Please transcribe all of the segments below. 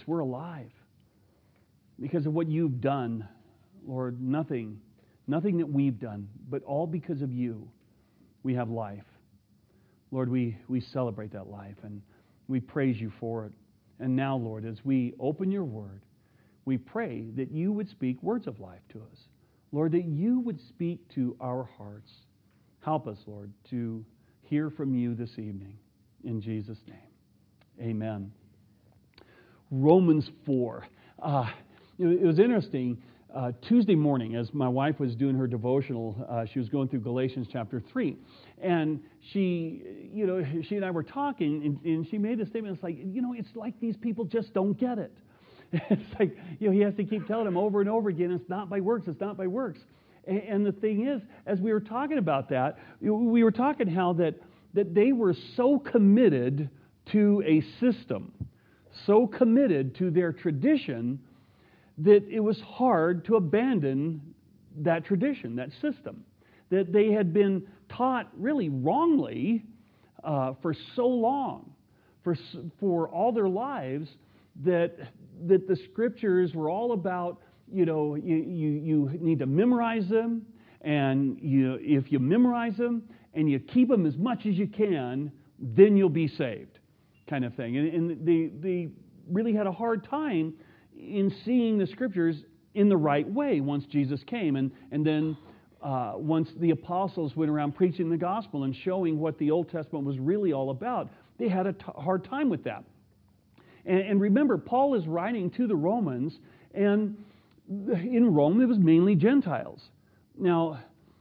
We're alive. Because of what you've done, Lord, nothing that we've done, but all because of you, we have life. Lord, we celebrate that life, and we praise you for it. And now, Lord, as we open your word, we pray that you would speak words of life to us. Lord, that you would speak to our hearts. Help us, Lord, to hear from you this evening. In Jesus' name, amen. Romans 4. It was interesting. Tuesday morning, as my wife was doing her devotional, she was going through Galatians chapter 3. And she and I were talking, and she made a statement. It's like, it's like these people just don't get it. It's like, he has to keep telling them over and over again, it's not by works, it's not by works. And the thing is, as we were talking about that, we were talking how that they were so committed to a system, so committed to their tradition, that it was hard to abandon that tradition, that system, that they had been taught really wrongly for so long, for all their lives, that the Scriptures were all about, you need to memorize them, and if you memorize them and you keep them as much as you can, then you'll be saved, kind of thing. And they really had a hard time in seeing the Scriptures in the right way once Jesus came. And then once the apostles went around preaching the gospel and showing what the Old Testament was really all about, they had a hard time with that. And remember, Paul is writing to the Romans, and in Rome it was mainly Gentiles. Now,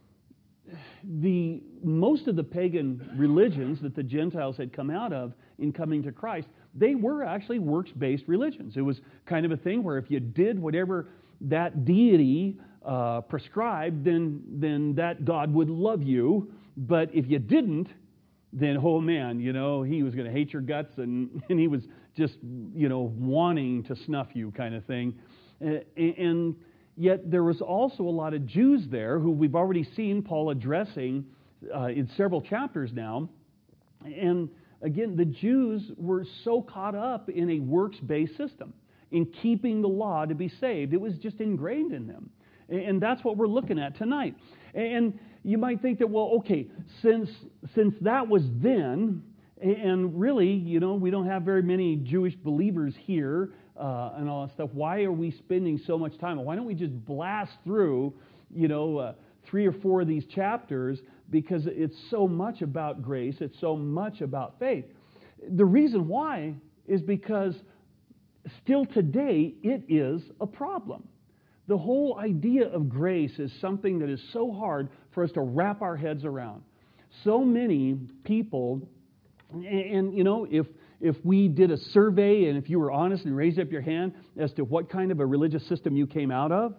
most of the pagan religions that the Gentiles had come out of in coming to Christ, they were actually works-based religions. It was kind of a thing where if you did whatever that deity prescribed, then that God would love you. But if you didn't, then, oh man, he was going to hate your guts, and he was just, wanting to snuff you, kind of thing. And yet there was also a lot of Jews there who we've already seen Paul addressing in several chapters now. And again, the Jews were so caught up in a works-based system, in keeping the law to be saved. It was just ingrained in them. And that's what we're looking at tonight. And you might think that, well, okay, since that was then, and really, we don't have very many Jewish believers here and all that stuff, why are we spending so much time? Why don't we just blast through, 3 or 4 of these chapters, because it's so much about grace, it's so much about faith. The reason why is because still today it is a problem. The whole idea of grace is something that is so hard for us to wrap our heads around. So many people, and if we did a survey and if you were honest and raised up your hand as to what kind of a religious system you came out of,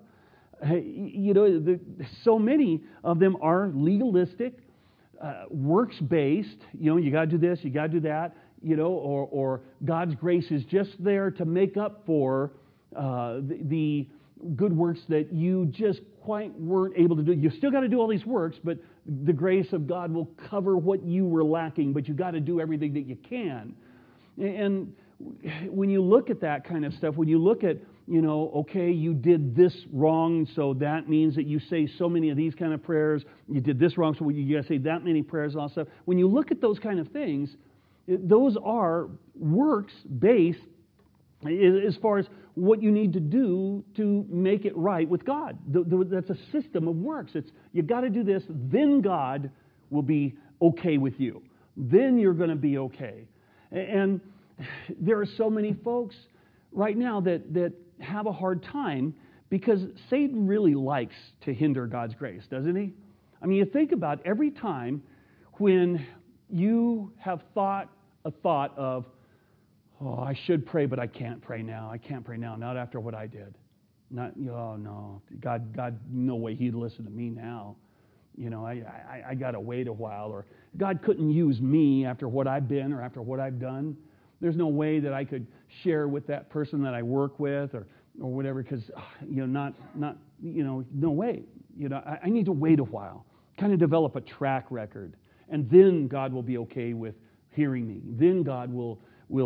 so many of them are legalistic, works-based. You got to do this, you got to do that, or God's grace is just there to make up for the good works that you just quite weren't able to do. You still got to do all these works, but the grace of God will cover what you were lacking, but you got to do everything that you can. And when you look at that kind of stuff, when you look at, okay, you did this wrong, so that means that you say so many of these kind of prayers, you did this wrong, so you got to say that many prayers and all that stuff. When you look at those kind of things, those are works-based as far as what you need to do to make it right with God. That's a system of works. It's you got to do this, then God will be okay with you. Then you're going to be okay. And there are so many folks right now that have a hard time because Satan really likes to hinder God's grace, doesn't he? I mean, you think about every time when you have thought a thought of, oh, I should pray, but I can't pray now. I can't pray now, not after what I did. Oh, no, God, no way He'd listen to me now. I got to wait a while. Or God couldn't use me after what I've been or after what I've done. There's no way that I could share with that person that I work with or whatever because, no way. I need to wait a while, kind of develop a track record. And then God will be okay with hearing me. Then God will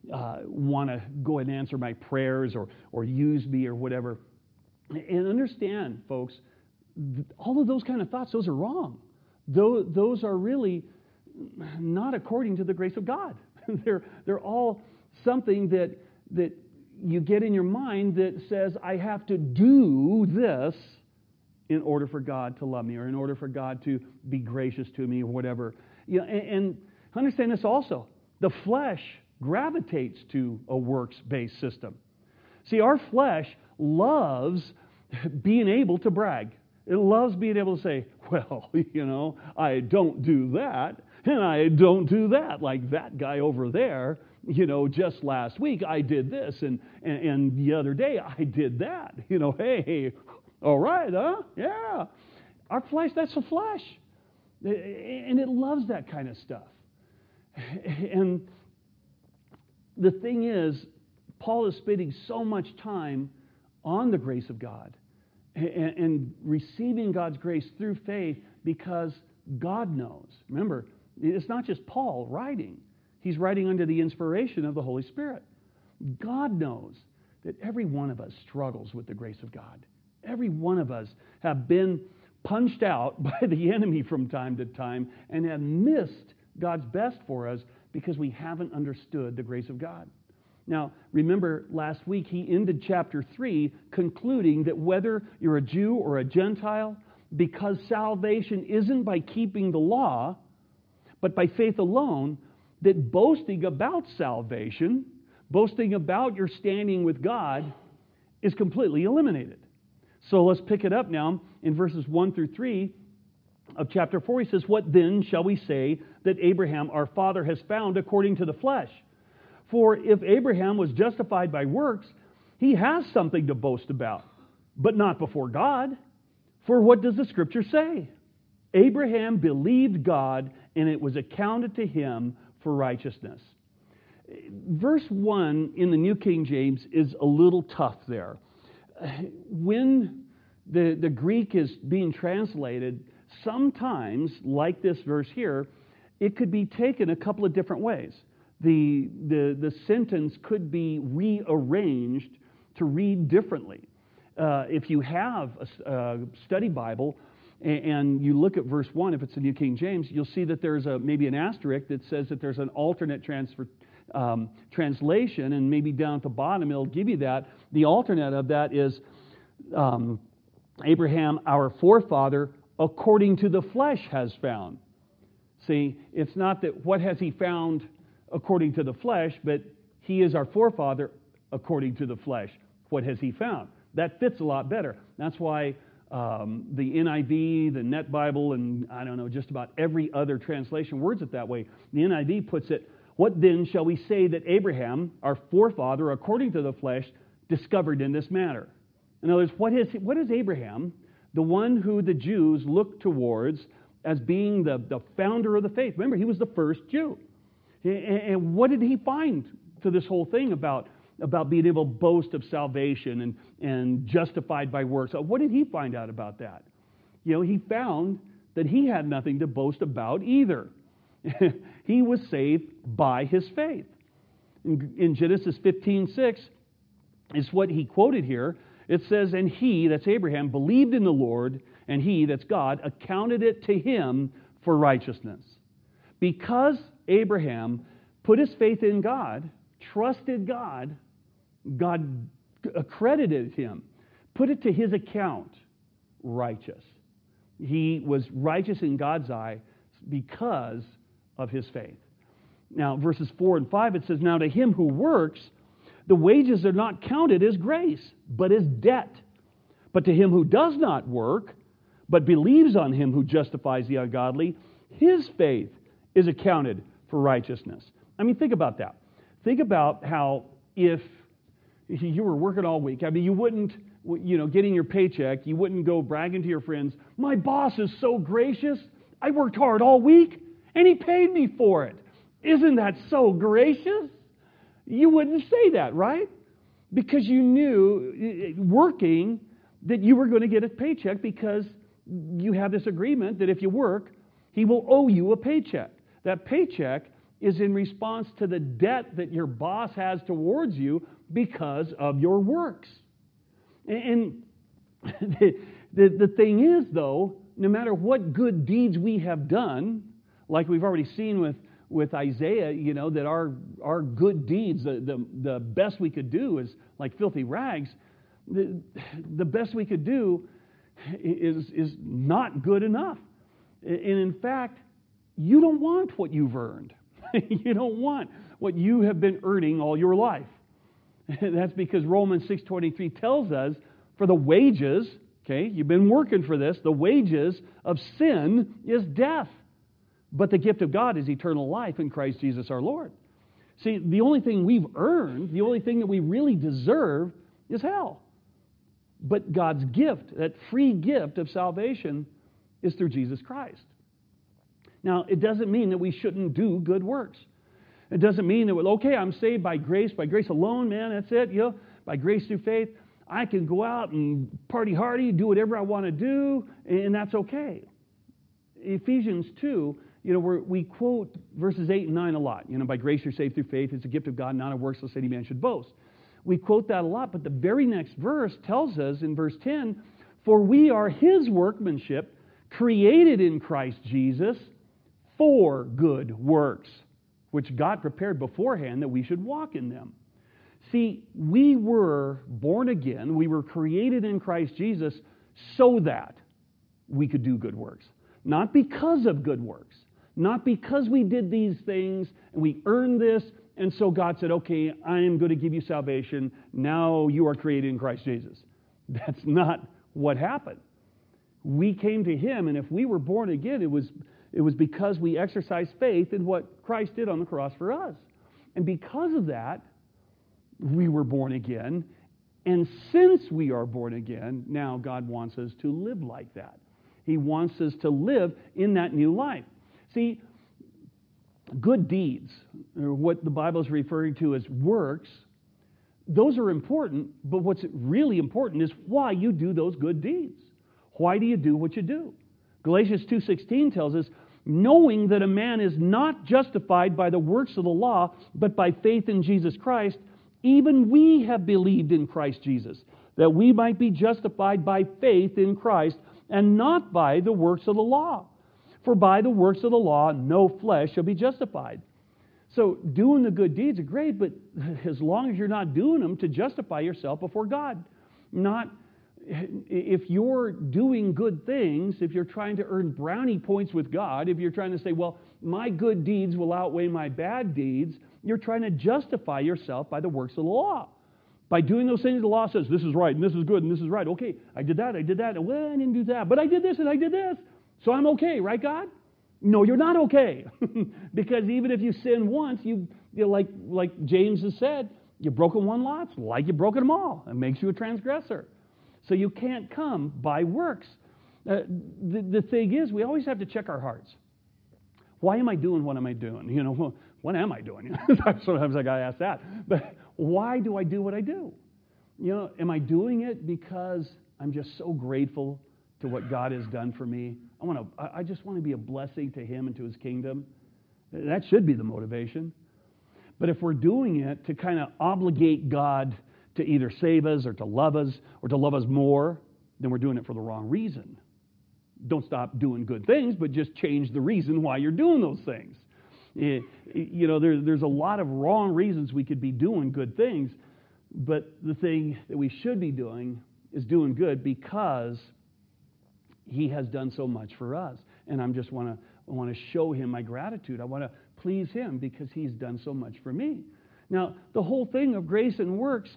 want to go ahead and answer my prayers or use me or whatever. And understand, folks, all of those kind of thoughts, those are wrong. Those are really not according to the grace of God. They're all something that you get in your mind that says, I have to do this in order for God to love me or in order for God to be gracious to me or whatever. And understand this also. The flesh gravitates to a works-based system. See, our flesh loves being able to brag. It loves being able to say, well, I don't do that, and I don't do that. Like that guy over there, just last week I did this, and the other day I did that. Hey, all right, huh? Yeah. Our flesh, that's the flesh. And it loves that kind of stuff. And the thing is, Paul is spending so much time on the grace of God and receiving God's grace through faith because God knows. Remember, it's not just Paul writing. He's writing under the inspiration of the Holy Spirit. God knows that every one of us struggles with the grace of God. Every one of us have been punched out by the enemy from time to time and have missed God's best for us because we haven't understood the grace of God. Now, remember last week he ended chapter 3 concluding that whether you're a Jew or a Gentile, because salvation isn't by keeping the law, but by faith alone, that boasting about salvation, boasting about your standing with God, is completely eliminated. So let's pick it up now in verses 1 through 3 of chapter 4. He says, what then shall we say that Abraham our father has found according to the flesh? For if Abraham was justified by works, he has something to boast about, but not before God. For what does the Scripture say? Abraham believed God, and it was accounted to him for righteousness. Verse 1 in the New King James is a little tough there. When the Greek is being translated, sometimes, like this verse here, it could be taken a couple of different ways. The sentence could be rearranged to read differently. If you have a study Bible and you look at verse 1, if it's the New King James, you'll see that there's maybe an asterisk that says that there's an alternate translation, and maybe down at the bottom it'll give you that. The alternate of that is Abraham, our forefather, according to the flesh has found. See, it's not that what has he found according to the flesh, but he is our forefather according to the flesh. What has he found? That fits a lot better. That's why the NIV, the Net Bible, and I don't know, just about every other translation words it that way. The NIV puts it, what then shall we say that Abraham, our forefather according to the flesh, discovered in this matter? In other words, what is Abraham, the one who the Jews looked towards as being the founder of the faith? Remember, he was the first Jew. And what did he find to this whole thing about being able to boast of salvation and justified by works? What did he find out about that? He found that he had nothing to boast about either. He was saved by his faith. In Genesis 15:6 is what he quoted here. It says, and he, that's Abraham, believed in the Lord, and he, that's God, accounted it to him for righteousness. Because Abraham put his faith in God, trusted God, God accredited him, put it to his account, righteous. He was righteous in God's eye because of his faith. Now, verses 4 and 5, it says, now to him who works, the wages are not counted as grace, but as debt. But to him who does not work, but believes on him who justifies the ungodly, his faith is accounted for righteousness. I mean, think about that. Think about how if you were working all week, you wouldn't, getting your paycheck, you wouldn't go bragging to your friends, my boss is so gracious, I worked hard all week, and he paid me for it. Isn't that so gracious? You wouldn't say that, right? Because you knew, working, that you were going to get a paycheck because you have this agreement that if you work, he will owe you a paycheck. That paycheck is in response to the debt that your boss has towards you because of your works. And the thing is, though, no matter what good deeds we have done, like we've already seen with Isaiah, that our good deeds, the best we could do is like filthy rags. The best we could do is not good enough. And in fact, you don't want what you've earned. You don't want what you have been earning all your life. That's because Romans 6:23 tells us, for the wages, okay, you've been working for this, the wages of sin is death. But the gift of God is eternal life in Christ Jesus our Lord. See, the only thing we've earned, the only thing that we really deserve is hell. But God's gift, that free gift of salvation, is through Jesus Christ. Now, it doesn't mean that we shouldn't do good works. It doesn't mean that, okay, I'm saved by grace alone, man, that's it, by grace through faith. I can go out and party hardy, do whatever I want to do, and that's okay. Ephesians 2, we quote verses 8 and 9 a lot. By grace you're saved through faith. It's a gift of God, not of works, lest any man should boast. We quote that a lot, but the very next verse tells us in verse 10, for we are His workmanship, created in Christ Jesus for good works, which God prepared beforehand that we should walk in them. See, we were born again, we were created in Christ Jesus so that we could do good works. Not because of good works. Not because we did these things and we earned this, and so God said, okay, I am going to give you salvation. Now you are created in Christ Jesus. That's not what happened. We came to Him, and if we were born again, it was because we exercised faith in what Christ did on the cross for us. And because of that, we were born again. And since we are born again, now God wants us to live like that. He wants us to live in that new life. See, good deeds, or what the Bible is referring to as works, those are important, but what's really important is why you do those good deeds. Why do you do what you do? Galatians 2:16 tells us, knowing that a man is not justified by the works of the law, but by faith in Jesus Christ, even we have believed in Christ Jesus, that we might be justified by faith in Christ, and not by the works of the law. For by the works of the law, no flesh shall be justified. So doing the good deeds are great, but as long as you're not doing them to justify yourself before God. If you're doing good things, if you're trying to earn brownie points with God, if you're trying to say, well, my good deeds will outweigh my bad deeds, you're trying to justify yourself by the works of the law. By doing those things the law says, this is right, and this is good, and this is right. Okay, I did that, and well, I didn't do that. But I did this, and I did this. So I'm okay, right, God? No, you're not okay. Because even if you sin once, like James has said, you've broken one law, it's like you've broken them all. It makes you a transgressor. So you can't come by works. The thing is, we always have to check our hearts. Why am I doing what am I doing? What am I doing? Sometimes I got to ask that. But why do I do what I do? Am I doing it because I'm just so grateful to what God has done for me? I just want to be a blessing to Him and to His kingdom. That should be the motivation. But if we're doing it to kind of obligate God to either save us or to love us more, then we're doing it for the wrong reason. Don't stop doing good things, but just change the reason why you're doing those things. There's a lot of wrong reasons we could be doing good things, but the thing that we should be doing is doing good because He has done so much for us. And I want to show Him my gratitude. I want to please Him because He's done so much for me. Now, the whole thing of grace and works,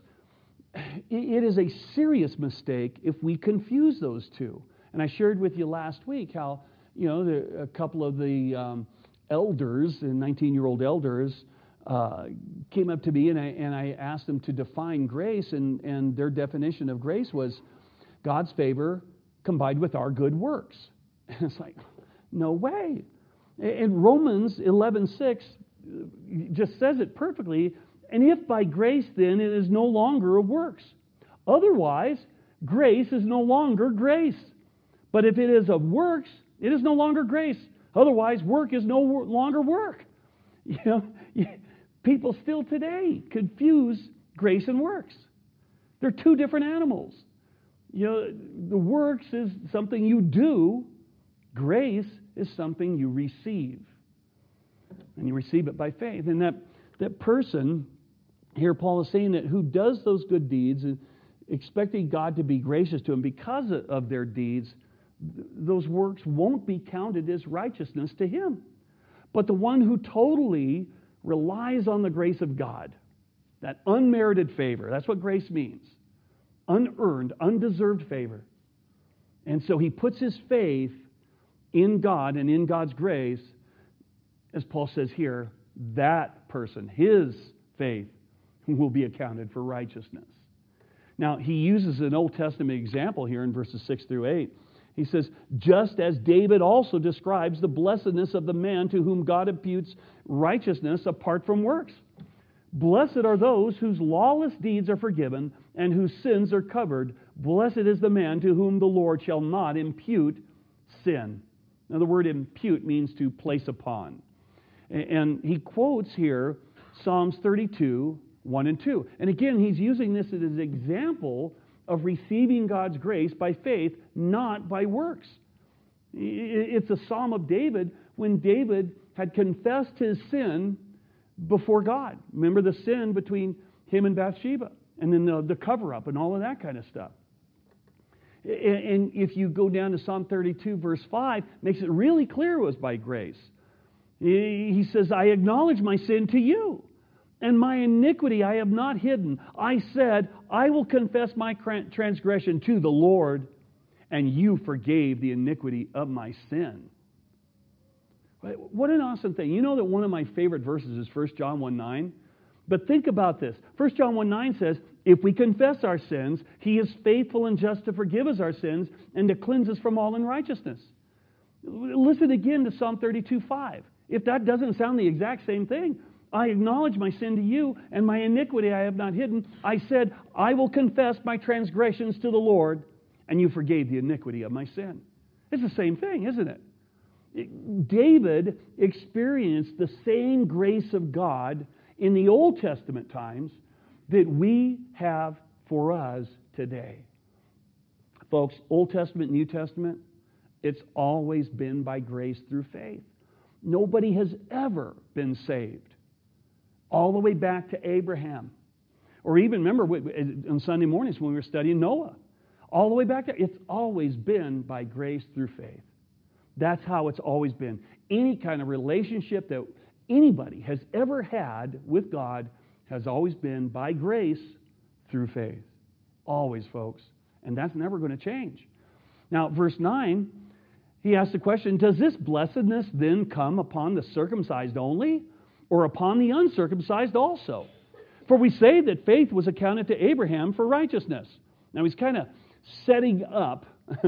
it is a serious mistake if we confuse those two. And I shared with you last week how, a couple of the elders, the 19-year-old elders, came up to me and I asked them to define grace, and their definition of grace was God's favor combined with our good works. And it's like, no way. And Romans 11:6 just says it perfectly. And if by grace, then, it is no longer of works. Otherwise, grace is no longer grace. But if it is of works, it is no longer grace. Otherwise, work is no longer work. You know, people still today confuse grace and works. They're two different animals. You know, the works is something you do. Grace is something you receive. And you receive it by faith. And that person, here Paul is saying that who does those good deeds, expecting God to be gracious to him because of their deeds, those works won't be counted as righteousness to him. But the one who totally relies on the grace of God, that unmerited favor, that's what grace means. Unearned, undeserved favor. And so he puts his faith in God and in God's grace, as Paul says here, that person, his faith, will be accounted for righteousness. Now, he uses an Old Testament example here in verses 6 through 8. He says, just as David also describes the blessedness of the man to whom God imputes righteousness apart from works. Blessed are those whose lawless deeds are forgiven and whose sins are covered. Blessed is the man to whom the Lord shall not impute sin. Now, the word impute means to place upon. And he quotes here Psalms 32, 1 and 2. And again, he's using this as an example of receiving God's grace by faith, not by works. It's a psalm of David when David had confessed his sin before God. Remember the sin between him and Bathsheba, and then the cover-up and all of that kind of stuff. And if you go down to Psalm 32, verse 5, makes it really clear it was by grace. He says, I acknowledge my sin to you, and my iniquity I have not hidden. I said, I will confess my transgression to the Lord, and you forgave the iniquity of my sin. What an awesome thing. You know that one of my favorite verses is 1 John 1:9? But think about this. 1 John 1:9 says, if we confess our sins, He is faithful and just to forgive us our sins and to cleanse us from all unrighteousness. Listen again to Psalm 32:5. If that doesn't sound the exact same thing, I acknowledge my sin to you, and my iniquity I have not hidden. I said, I will confess my transgressions to the Lord, and you forgave the iniquity of my sin. It's the same thing, isn't it? David experienced the same grace of God in the Old Testament times that we have for us today. Folks, Old Testament, New Testament, it's always been by grace through faith. Nobody has ever been saved. All the way back to Abraham. Or even, remember, on Sunday mornings when we were studying Noah. All the way back there. It's always been by grace through faith. That's how it's always been. Any kind of relationship that anybody has ever had with God has always been by grace through faith. Always, folks. And that's never going to change. Now, verse 9, he asks the question, does this blessedness then come upon the circumcised only, or upon the uncircumcised also? For we say that faith was accounted to Abraham for righteousness. Now, he's kind of setting up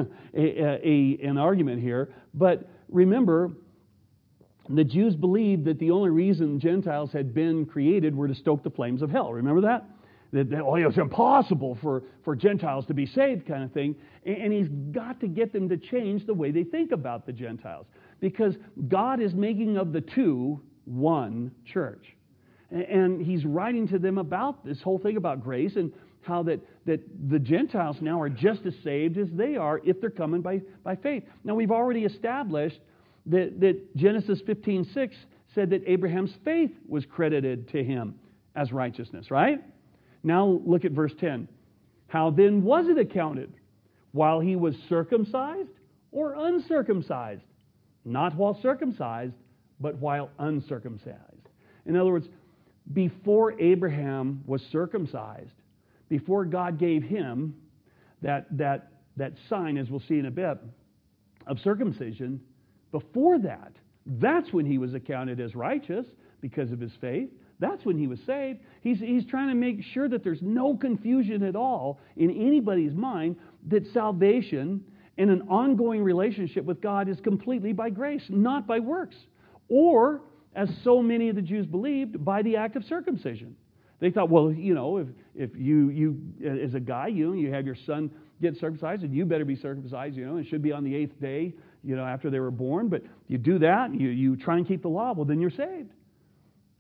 an argument here, but remember, the Jews believed that the only reason Gentiles had been created were to stoke the flames of hell. Remember that? That it was impossible for Gentiles to be saved kind of thing. And he's got to get them to change the way they think about the Gentiles. Because God is making of the two one church. And he's writing to them about this whole thing about grace and how that the Gentiles now are just as saved as they are if they're coming by faith. Now, we've already established that Genesis 15:6 said that Abraham's faith was credited to him as righteousness, right? Now look at verse 10. How then was it accounted? While he was circumcised or uncircumcised? Not while circumcised, but while uncircumcised. In other words, before Abraham was circumcised, before God gave him that sign, as we'll see in a bit, of circumcision, before that, that's when he was accounted as righteous because of his faith. That's when he was saved. He's trying to make sure that there's no confusion at all in anybody's mind that salvation and an ongoing relationship with God is completely by grace, not by works. Or, as so many of the Jews believed, by the act of circumcision. They thought, well, you know, if you as a guy, you have your son get circumcised, and you better be circumcised, you know, it should be on the 8th day, you know, after they were born. But you do that, you try and keep the law, well, then you're saved.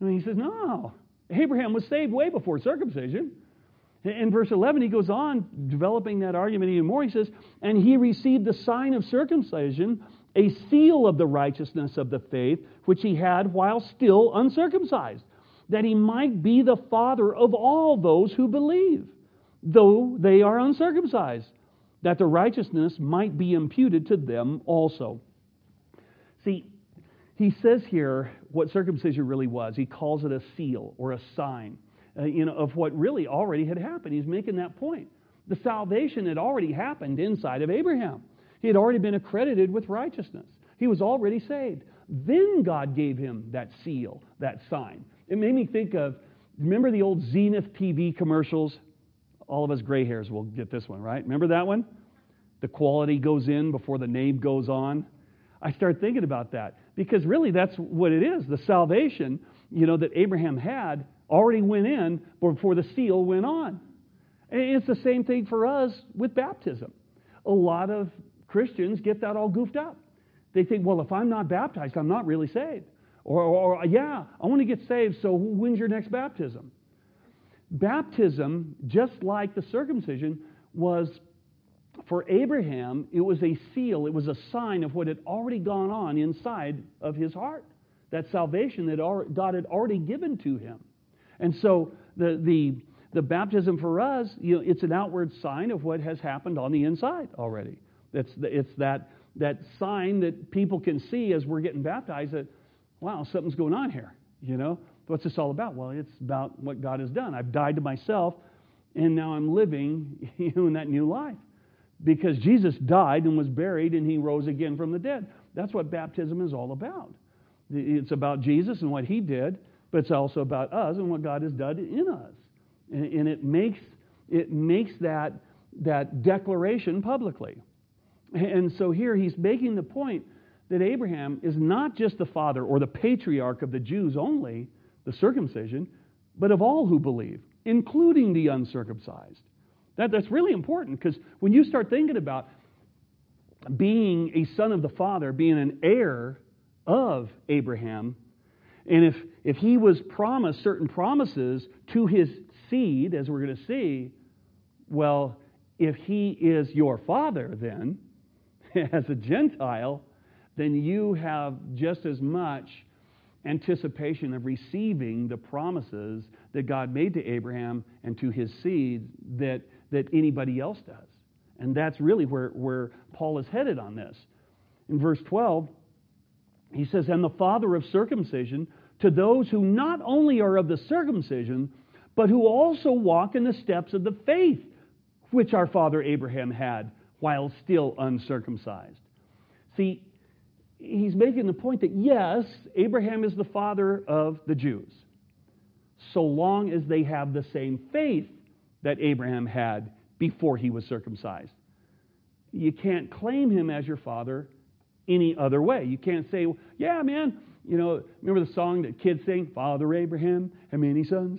And he says, no, Abraham was saved way before circumcision. In verse 11, he goes on, developing that argument even more. He says, and he received the sign of circumcision, a seal of the righteousness of the faith, which he had while still uncircumcised, that he might be the father of all those who believe, though they are uncircumcised, that the righteousness might be imputed to them also. See, he says here what circumcision really was. He calls it a seal or a sign, of what really already had happened. He's making that point. The salvation had already happened inside of Abraham. He had already been accredited with righteousness. He was already saved. Then God gave him that seal, that sign. It made me think of, remember the old Zenith TV commercials? All of us gray hairs will get this one, right? Remember that one? The quality goes in before the name goes on. I started thinking about that because really that's what it is. The salvation, that Abraham had already went in before the seal went on. And it's the same thing for us with baptism. A lot of Christians get that all goofed up. They think, well, if I'm not baptized, I'm not really saved. Or yeah, I want to get saved, so when's your next baptism? Baptism, just like the circumcision, was for Abraham, it was a seal, it was a sign of what had already gone on inside of his heart. That salvation that God had already given to him. And so the baptism for us, it's an outward sign of what has happened on the inside already. It's that sign that people can see as we're getting baptized that, wow, something's going on here. What's this all about? Well, it's about what God has done. I've died to myself, and now I'm living in that new life. Because Jesus died and was buried, and he rose again from the dead. That's what baptism is all about. It's about Jesus and what he did, but it's also about us and what God has done in us. And it makes that declaration publicly. And so here he's making the point that Abraham is not just the father or the patriarch of the Jews only, the circumcision, but of all who believe, including the uncircumcised. That's really important, because when you start thinking about being a son of the Father, being an heir of Abraham, and if he was promised certain promises to his seed, as we're going to see, well, if he is your father then, as a Gentile, then you have just as much anticipation of receiving the promises that God made to Abraham and to his seed that anybody else does. And that's really where Paul is headed on this. In verse 12, he says, and the father of circumcision to those who not only are of the circumcision, but who also walk in the steps of the faith which our father Abraham had while still uncircumcised. See, he's making the point that yes, Abraham is the father of the Jews, so long as they have the same faith that Abraham had before he was circumcised. You can't claim him as your father any other way. You can't say, yeah, man, remember the song that kids sing, Father Abraham had many sons,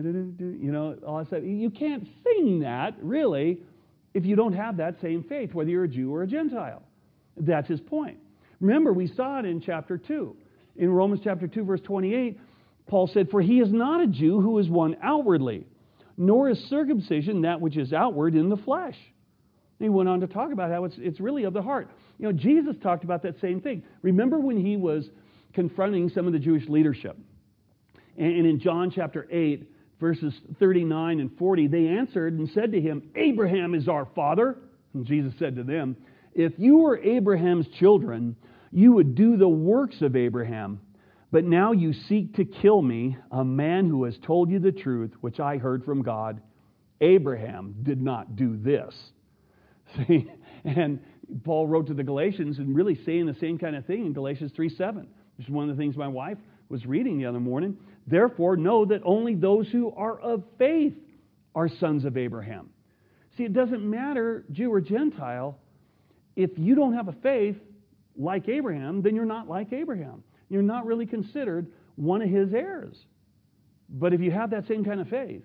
all that stuff. You can't sing that, really, if you don't have that same faith, whether you're a Jew or a Gentile. That's his point. Remember, we saw it in chapter 2. In Romans chapter 2, verse 28, Paul said, for he is not a Jew who is one outwardly, nor is circumcision that which is outward in the flesh. And he went on to talk about how it's really of the heart. Jesus talked about that same thing. Remember when he was confronting some of the Jewish leadership? And in John chapter 8, verses 39 and 40, they answered and said to him, Abraham is our father. And Jesus said to them, if you were Abraham's children, you would do the works of Abraham. But now you seek to kill me, a man who has told you the truth, which I heard from God. Abraham did not do this. See? And Paul wrote to the Galatians and really saying the same kind of thing in Galatians 3:7. Which is one of the things my wife was reading the other morning. Therefore, know that only those who are of faith are sons of Abraham. See, it doesn't matter, Jew or Gentile, if you don't have a faith like Abraham, then you're not like Abraham. You're not really considered one of his heirs. But if you have that same kind of faith,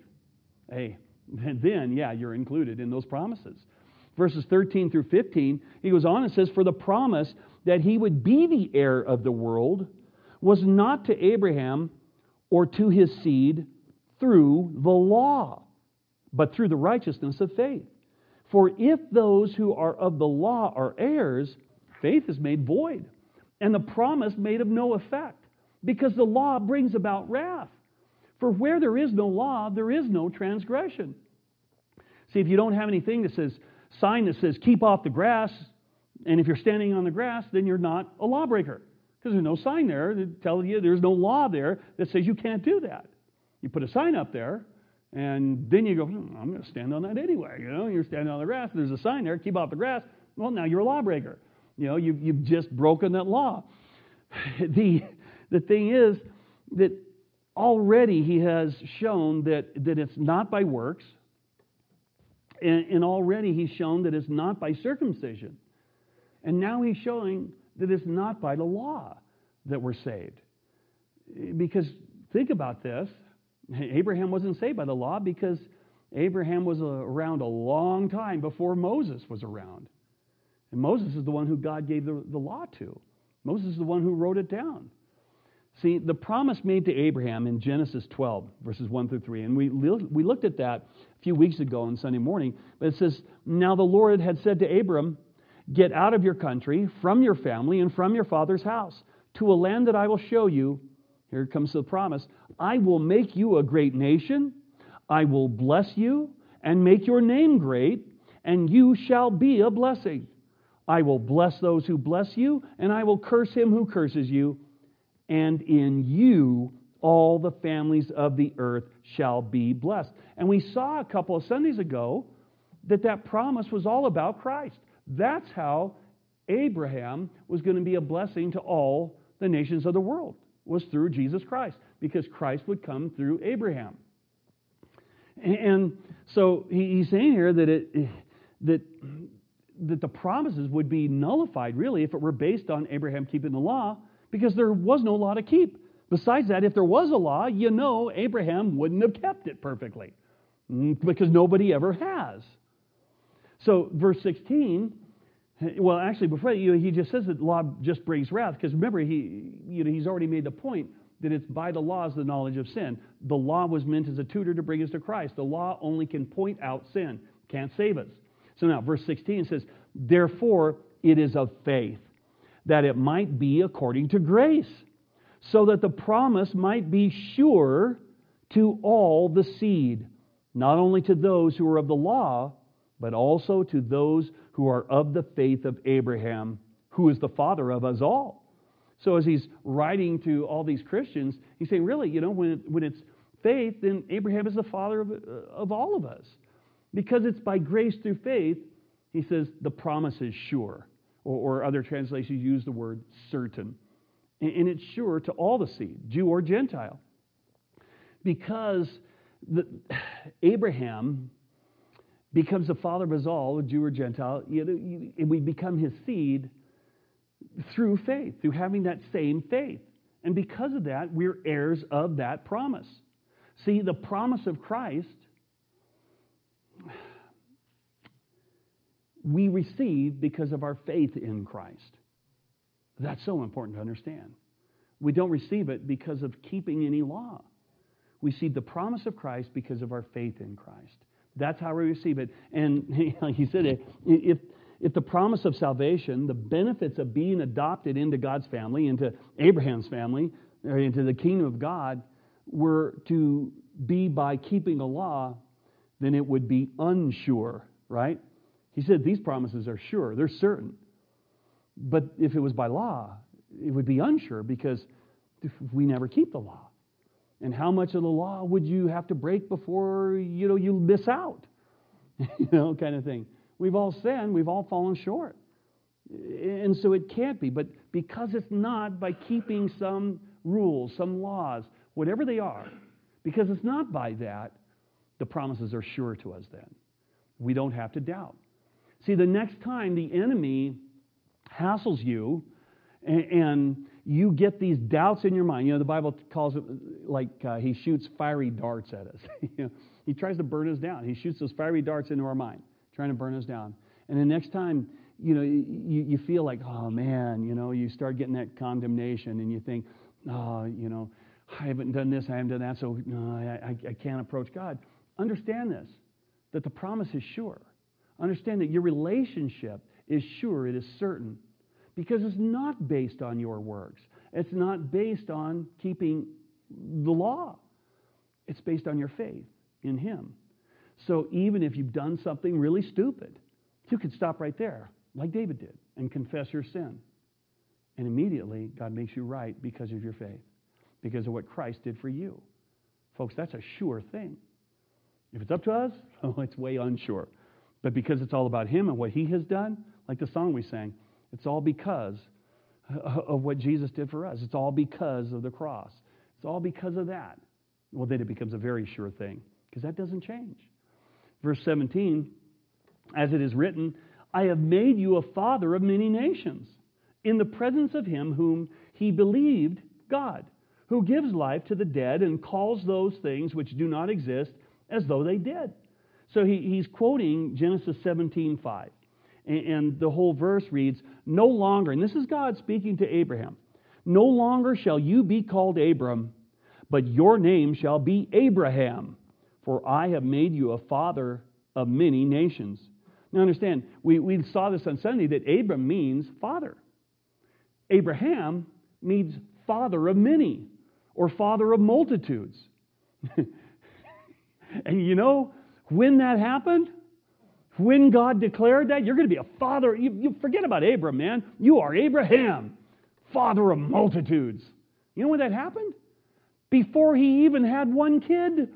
then you're included in those promises. Verses 13 through 15, he goes on and says, for the promise that he would be the heir of the world was not to Abraham or to his seed through the law, but through the righteousness of faith. For if those who are of the law are heirs, faith is made void, and the promise made of no effect, because the law brings about wrath. For where there is no law, there is no transgression. See, if you don't have anything that says, sign that says, keep off the grass, and if you're standing on the grass, then you're not a lawbreaker. Because there's no sign there that tells you, there's no law there that says you can't do that. You put a sign up there, and then you go, I'm going to stand on that anyway. You're standing on the grass, there's a sign there, keep off the grass. Well, now you're a lawbreaker. You've just broken that law. The thing is that already he has shown that it's not by works, and already he's shown that it's not by circumcision. And now he's showing that it's not by the law that we're saved. Because think about this. Abraham wasn't saved by the law because Abraham was around a long time before Moses was around. And Moses is the one who God gave the law to. Moses is the one who wrote it down. See, the promise made to Abraham in Genesis 12, verses 1 through 3, and we looked at that a few weeks ago on Sunday morning, but it says, now the Lord had said to Abram, get out of your country, from your family, and from your father's house, to a land that I will show you. Here comes the promise. I will make you a great nation. I will bless you and make your name great, and you shall be a blessing. I will bless those who bless you, and I will curse him who curses you. And in you all the families of the earth shall be blessed. And we saw a couple of Sundays ago that promise was all about Christ. That's how Abraham was going to be a blessing to all the nations of the world, was through Jesus Christ, because Christ would come through Abraham. And so he's saying here that the promises would be nullified, really, if it were based on Abraham keeping the law, because there was no law to keep. Besides that, if there was a law, Abraham wouldn't have kept it perfectly, because nobody ever has. So verse 16, well, actually, before he just says that law just brings wrath, because remember, he's already made the point that it's by the law is the knowledge of sin. The law was meant as a tutor to bring us to Christ. The law only can point out sin, can't save us. So now, verse 16 says, therefore it is of faith, that it might be according to grace, so that the promise might be sure to all the seed, not only to those who are of the law, but also to those who are of the faith of Abraham, who is the father of us all. So as he's writing to all these Christians, he's saying, really, when it's faith, then Abraham is the father of all of us. Because it's by grace through faith, he says, the promise is sure. Or other translations use the word certain. And it's sure to all the seed, Jew or Gentile. Because Abraham becomes the father of us all, Jew or Gentile, and we become his seed through faith, through having that same faith. And because of that, we're heirs of that promise. See, the promise of Christ, we receive because of our faith in Christ. That's so important to understand. We don't receive it because of keeping any law. We see the promise of Christ because of our faith in Christ. That's how we receive it. And like he said, if the promise of salvation, the benefits of being adopted into God's family, into Abraham's family, or into the kingdom of God, were to be by keeping the law, then it would be unsure, right? He said these promises are sure, they're certain. But if it was by law, it would be unsure, because we never keep the law. And how much of the law would you have to break before, you miss out? Kind of thing. We've all sinned. We've all fallen short. And so it can't be. But because it's not by keeping some rules, some laws, whatever they are, because it's not by that, the promises are sure to us then. We don't have to doubt. See, the next time the enemy hassles you and you get these doubts in your mind. The Bible calls it like he shoots fiery darts at us. He tries to burn us down. He shoots those fiery darts into our mind, trying to burn us down. And the next time, you feel like, oh man, you start getting that condemnation, and you think, oh, I haven't done this, I haven't done that, so no, I can't approach God. Understand this, that the promise is sure. Understand that your relationship is sure, it is certain, because it's not based on your works. It's not based on keeping the law. It's based on your faith in Him. So even if you've done something really stupid, you could stop right there, like David did, and confess your sin. And immediately, God makes you right because of your faith, because of what Christ did for you. Folks, that's a sure thing. If it's up to us, oh, it's way unsure. But because it's all about Him and what He has done, like the song we sang, it's all because of what Jesus did for us. It's all because of the cross. It's all because of that. Well, then it becomes a very sure thing, because that doesn't change. Verse 17, as it is written, I have made you a father of many nations, in the presence of Him whom He believed, God, who gives life to the dead and calls those things which do not exist as though they did. So he's quoting Genesis 17:5. And the whole verse reads, no longer, and this is God speaking to Abraham, no longer shall you be called Abram, but your name shall be Abraham, for I have made you a father of many nations. Now understand, we saw this on Sunday, that Abram means father. Abraham means father of many, or father of multitudes. And you know, when that happened, when God declared that, you're going to be a father. You forget about Abram, man. You are Abraham, father of multitudes. You know when that happened? Before he even had one kid.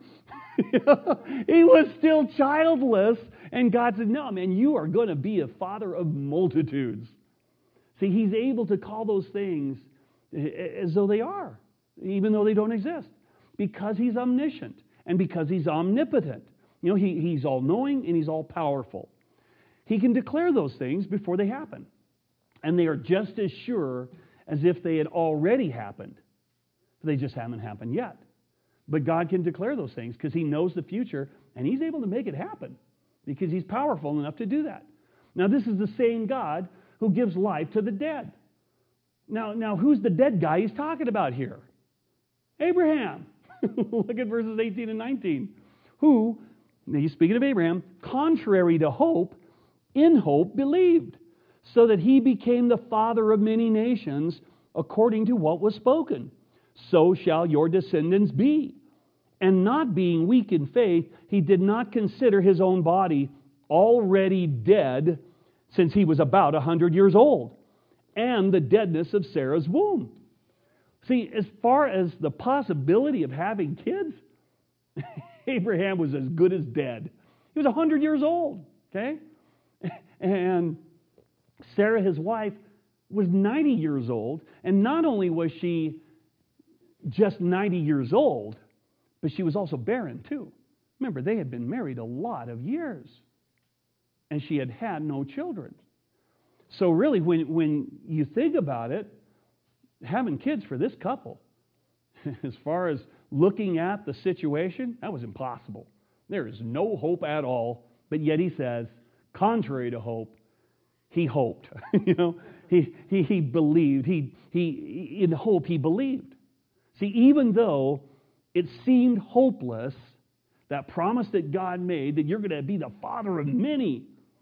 He was still childless. And God said, no, man, you are going to be a father of multitudes. See, He's able to call those things as though they are, even though they don't exist, because He's omniscient and because He's omnipotent. You know, He's all-knowing and He's all-powerful. He can declare those things before they happen. And they are just as sure as if they had already happened. They just haven't happened yet. But God can declare those things because He knows the future, and He's able to make it happen because He's powerful enough to do that. Now, this is the same God who gives life to the dead. Now, who's the dead guy He's talking about here? Abraham. Look at verses 18 and 19. Who, he's speaking of Abraham, contrary to hope, in hope believed, so that he became the father of many nations, according to what was spoken. So shall your descendants be. And not being weak in faith, he did not consider his own body already dead, since he was about 100 years old, and the deadness of Sarah's womb. See, as far as the possibility of having kids, Abraham was as good as dead. He was 100 years old, okay? And Sarah, his wife, was 90 years old. And not only was she just 90 years old, but she was also barren too. Remember, they had been married a lot of years. And she had had no children. So really, when you think about it, having kids for this couple, as far as looking at the situation, that was impossible. There is no hope at all. But yet he says, contrary to hope, he hoped. You know, he believed. He in hope he believed. See, even though it seemed hopeless, that promise that God made that you're going to be the father of many,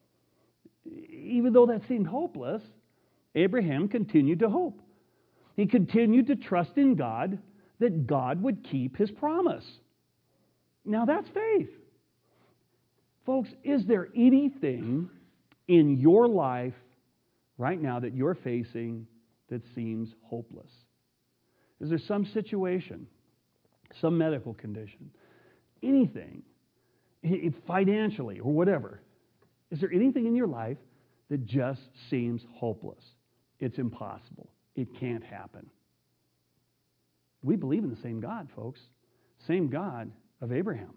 even though that seemed hopeless, Abraham continued to hope. He continued to trust in God that God would keep His promise. Now that's faith. Folks, is there anything in your life right now that you're facing that seems hopeless? Is there some situation, some medical condition, anything, financially or whatever? Is there anything in your life that just seems hopeless? It's impossible. It can't happen. We believe in the same God, folks. Same God of Abraham.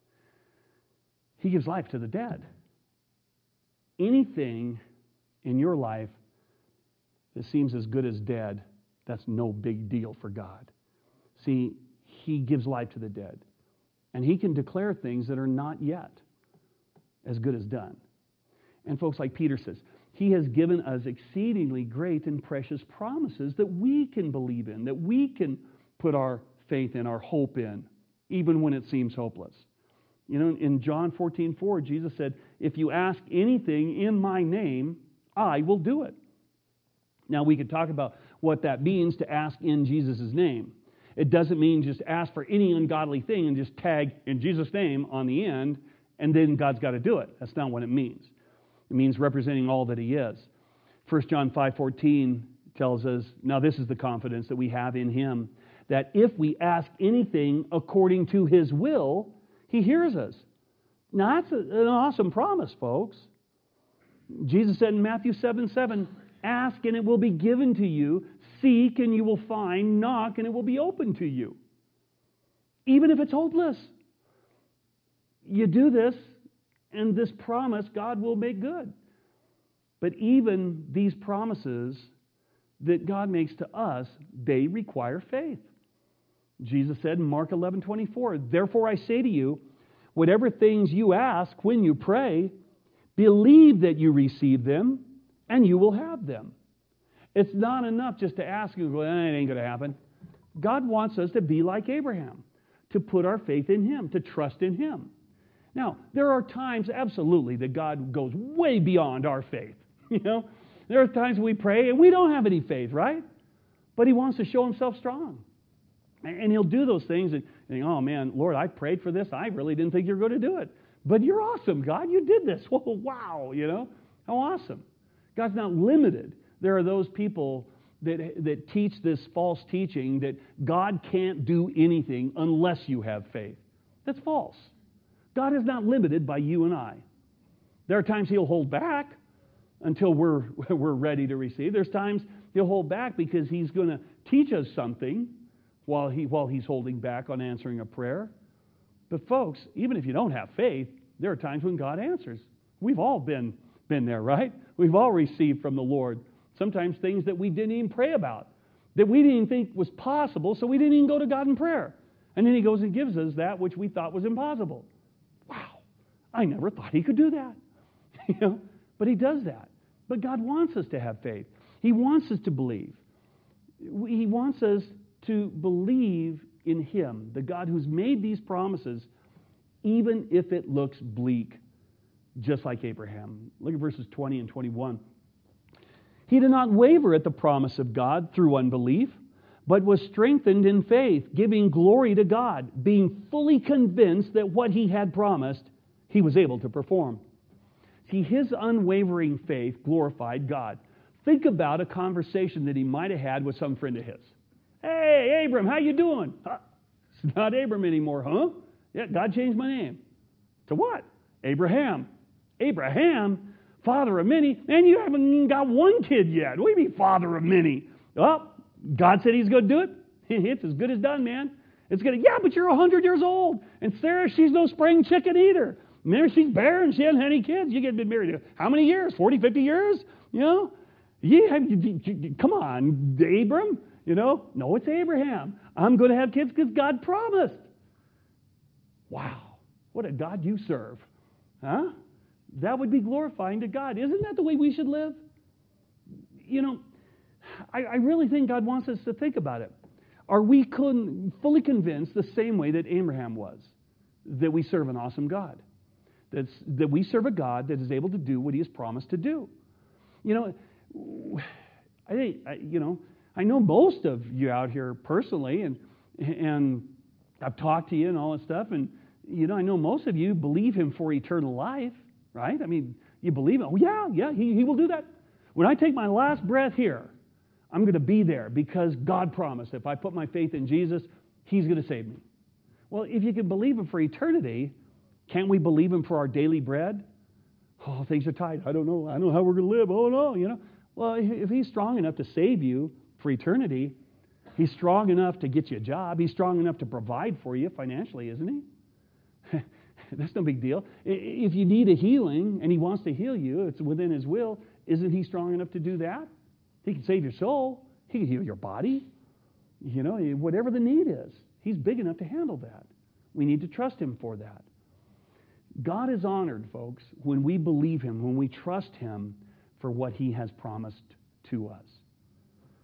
He gives life to the dead. Anything in your life that seems as good as dead, that's no big deal for God. See, He gives life to the dead. And He can declare things that are not yet as good as done. And folks, like Peter says, He has given us exceedingly great and precious promises that we can believe in, that we can put our faith in, our hope in, even when it seems hopeless. You know, in John 14:4, Jesus said, if you ask anything in my name, I will do it. Now, we could talk about what that means to ask in Jesus' name. It doesn't mean just ask for any ungodly thing and just tag in Jesus' name on the end, and then God's got to do it. That's not what it means. It means representing all that he is. 1 John 5:14 tells us, now this is the confidence that we have in him, that if we ask anything according to his will, he hears us. Now that's an awesome promise, folks. Jesus said in Matthew 7:7, ask and it will be given to you, seek and you will find, knock and it will be open to you. Even if it's hopeless. You do this, and this promise God will make good. But even these promises that God makes to us, they require faith. Jesus said in Mark 11:24, therefore I say to you, whatever things you ask when you pray, believe that you receive them, and you will have them. It's not enough just to ask and go, it ain't going to happen. God wants us to be like Abraham, to put our faith in him, to trust in him. Now, there are times, absolutely, that God goes way beyond our faith. You know, there are times we pray and we don't have any faith, right? But he wants to show himself strong. And he'll do those things and think, oh man, Lord, I prayed for this. I really didn't think you were going to do it. But you're awesome, God. You did this. Whoa, wow, you know, how awesome. God's not limited. There are those people that teach this false teaching that God can't do anything unless you have faith. That's false. God is not limited by you and I. There are times he'll hold back until we're ready to receive. There's times he'll hold back because he's going to teach us something while he's holding back on answering a prayer. But folks, even if you don't have faith, there are times when God answers. We've all been there, right? We've all received from the Lord sometimes things that we didn't even pray about, that we didn't even think was possible, so we didn't even go to God in prayer. And then he goes and gives us that which we thought was impossible. Wow, I never thought he could do that. You know, but he does that. But God wants us to have faith. He wants us to believe. He wants us to believe in him, the God who's made these promises, even if it looks bleak, just like Abraham. Look at verses 20 and 21. He did not waver at the promise of God through unbelief, but was strengthened in faith, giving glory to God, being fully convinced that what he had promised, he was able to perform. See, his unwavering faith glorified God. Think about a conversation that he might have had with some friend of his. Hey, Abram, how you doing? It's not Abram anymore, huh? Yeah, God changed my name. To what? Abraham. Abraham? Father of many? Man, you haven't even got one kid yet. What do you mean, father of many? Well, God said he's going to do it. It's as good as done, man. It's going to, yeah, but you're 100 years old. And Sarah, she's no spring chicken either. Remember, she's barren. She hasn't had any kids. You get been married to how many years? 40, 50 years? You know? Yeah, come on, Abram. You know? No, it's Abraham. I'm going to have kids because God promised. Wow. What a God you serve. Huh? That would be glorifying to God. Isn't that the way we should live? You know, I really think God wants us to think about it. Are we fully convinced the same way that Abraham was, that we serve an awesome God? That we serve a God that is able to do what he has promised to do. You know, I know most of you out here personally, and I've talked to you and all that stuff, and you know, I know most of you believe him for eternal life, right? I mean, you believe him. Oh, yeah, he will do that. When I take my last breath here, I'm going to be there because God promised if I put my faith in Jesus, he's going to save me. Well, if you can believe him for eternity, can't we believe him for our daily bread? Oh, things are tight. I don't know how we're going to live. Oh, no, you know. Well, if he's strong enough to save you for eternity, he's strong enough to get you a job. He's strong enough to provide for you financially, isn't he? That's no big deal. If you need a healing and he wants to heal you, it's within his will. Isn't he strong enough to do that? He can save your soul. He can heal your body. You know, whatever the need is, he's big enough to handle that. We need to trust him for that. God is honored, folks, when we believe him, when we trust him for what he has promised to us.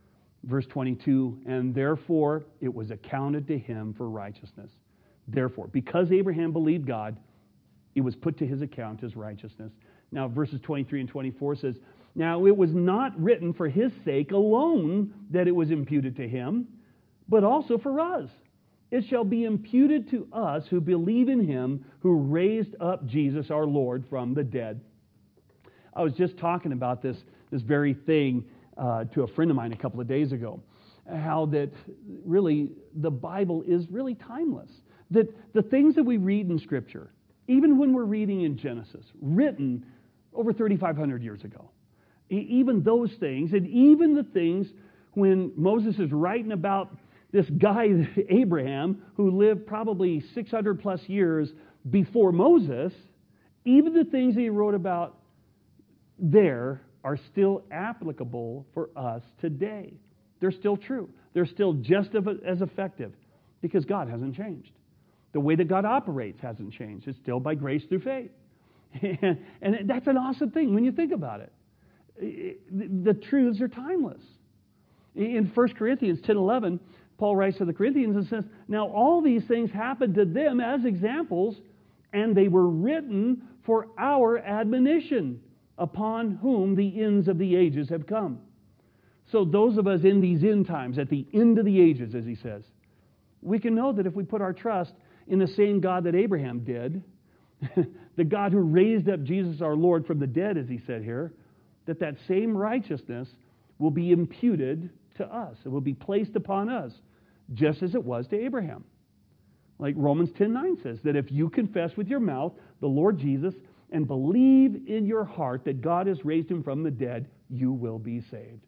Verse 22, and therefore it was accounted to him for righteousness. Therefore, because Abraham believed God, it was put to his account as righteousness. Now, verses 23 and 24 says, now it was not written for his sake alone that it was imputed to him, but also for us. It shall be imputed to us who believe in him who raised up Jesus our Lord from the dead. I was just talking about this very thing to a friend of mine a couple of days ago, how that really the Bible is really timeless. That the things that we read in Scripture, even when we're reading in Genesis, written over 3,500 years ago, even those things, and even the things when Moses is writing about this guy, Abraham, who lived probably 600 plus years before Moses, even the things that he wrote about there are still applicable for us today. They're still true. They're still just as effective because God hasn't changed. The way that God operates hasn't changed. It's still by grace through faith. And that's an awesome thing when you think about it. The truths are timeless. In 1 Corinthians 10:11, Paul writes to the Corinthians and says, now all these things happened to them as examples, and they were written for our admonition, upon whom the ends of the ages have come. So those of us in these end times, at the end of the ages, as he says, we can know that if we put our trust in the same God that Abraham did, the God who raised up Jesus our Lord from the dead, as he said here, that same righteousness will be imputed to us. It will be placed upon us, just as it was to Abraham. Like Romans 10:9 says, that if you confess with your mouth the Lord Jesus and believe in your heart that God has raised him from the dead, you will be saved.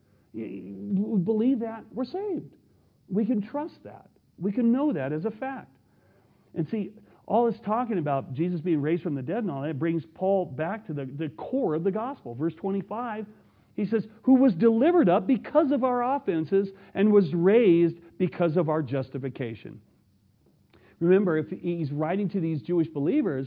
We believe that, we're saved. We can trust that. We can know that as a fact. And see, all this talking about Jesus being raised from the dead and all that brings Paul back to the core of the gospel. Verse 25, he says, who was delivered up because of our offenses and was raised because of our justification. Remember, if he's writing to these Jewish believers,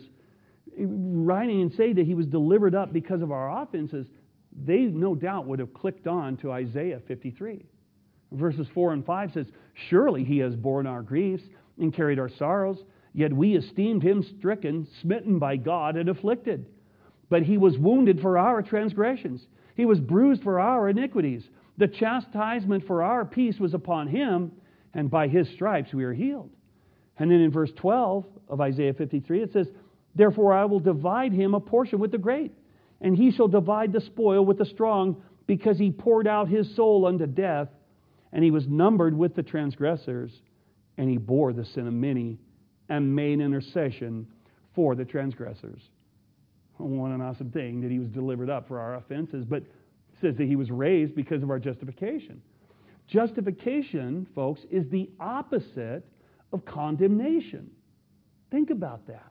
writing and saying that he was delivered up because of our offenses, they no doubt would have clicked on to Isaiah 53. Verses 4 and 5 says, surely he has borne our griefs and carried our sorrows, yet we esteemed him stricken, smitten by God, and afflicted. But he was wounded for our transgressions. He was bruised for our iniquities. The chastisement for our peace was upon him, and by his stripes we are healed. And then in verse 12 of Isaiah 53, it says, therefore I will divide him a portion with the great, and he shall divide the spoil with the strong, because he poured out his soul unto death, and he was numbered with the transgressors, and he bore the sin of many, and made intercession for the transgressors. What an awesome thing that he was delivered up for our offenses, but it says that he was raised because of our justification. Justification, folks, is the opposite of condemnation. Think about that.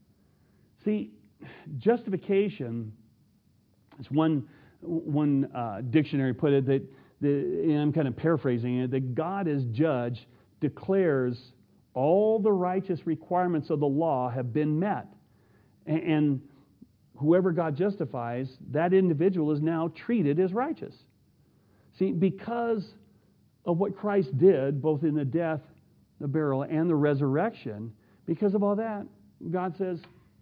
See, justification, as one dictionary put it, and I'm kind of paraphrasing it, that God as judge declares all the righteous requirements of the law have been met. And whoever God justifies, that individual is now treated as righteous. See, because of what Christ did, both in the death, the burial, and the resurrection, because of all that, God says,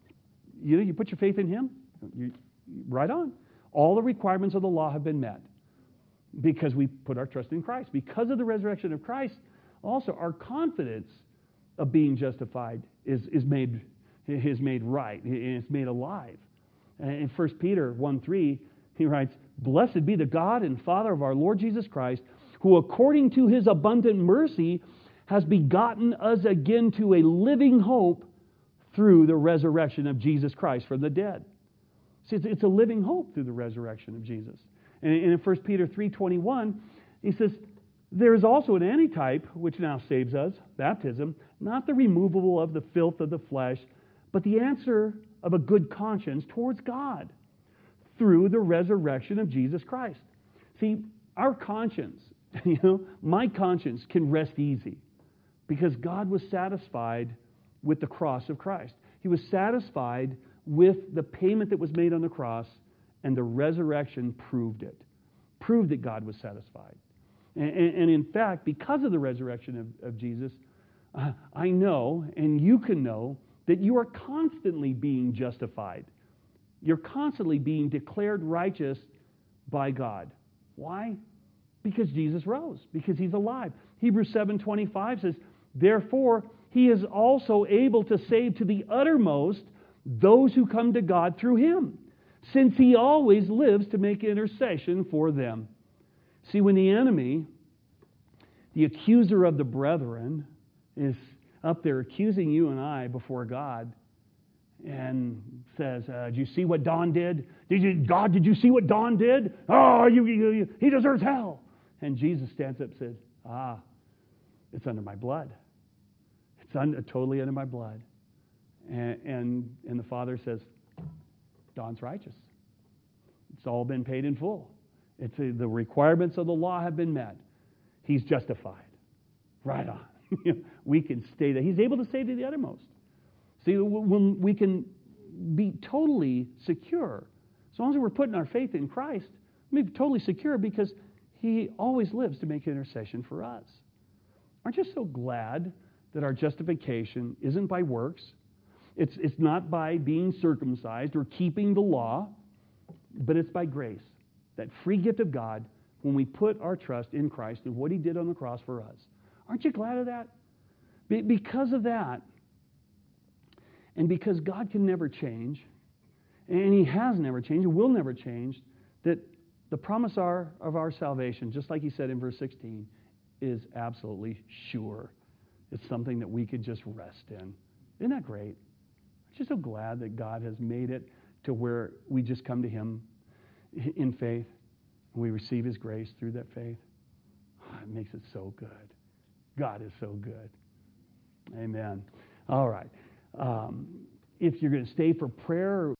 you put your faith in him, right on. All the requirements of the law have been met because we put our trust in Christ. Because of the resurrection of Christ, also our confidence of being justified is made right. It's made alive. In 1 Peter 1:3, he writes, blessed be the God and Father of our Lord Jesus Christ, who according to his abundant mercy has begotten us again to a living hope through the resurrection of Jesus Christ from the dead. See, it's a living hope through the resurrection of Jesus. And in 1 Peter 3:21, he says, there is also an antitype which now saves us, baptism, not the removable of the filth of the flesh, but the answer of a good conscience towards God through the resurrection of Jesus Christ. See, our conscience, my conscience can rest easy because God was satisfied with the cross of Christ. He was satisfied with the payment that was made on the cross, and the resurrection proved it. Proved that God was satisfied. And in fact, because of the resurrection of Jesus, I know, and you can know, that you are constantly being justified. You're constantly being declared righteous by God. Why? Because Jesus rose, because he's alive. Hebrews 7:25 says, therefore, he is also able to save to the uttermost those who come to God through him, since he always lives to make intercession for them. See, when the enemy, the accuser of the brethren, is up there accusing you and I before God and says, did you see what Don did? Did you see what Don did? Oh, he deserves hell. And Jesus stands up and says, it's under my blood. It's totally under my blood. And the Father says, Don's righteous. It's all been paid in full. The requirements of the law have been met. He's justified. Right on. We can stay there. He's able to save to the uttermost. See, when we can be totally secure, as long as we're putting our faith in Christ, we can be totally secure because he always lives to make intercession for us. Aren't you so glad that our justification isn't by works? It's not by being circumcised or keeping the law, but it's by grace. That free gift of God when we put our trust in Christ and what he did on the cross for us. Aren't you glad of that? Because of that, and because God can never change, and he has never changed and will never change, that the promise of our salvation, just like he said in verse 16, is absolutely sure. It's something that we could just rest in. Isn't that great? I'm just so glad that God has made it to where we just come to him in faith, and we receive his grace through that faith. It makes it so good. God is so good. Amen. All right. If you're going to stay for prayer,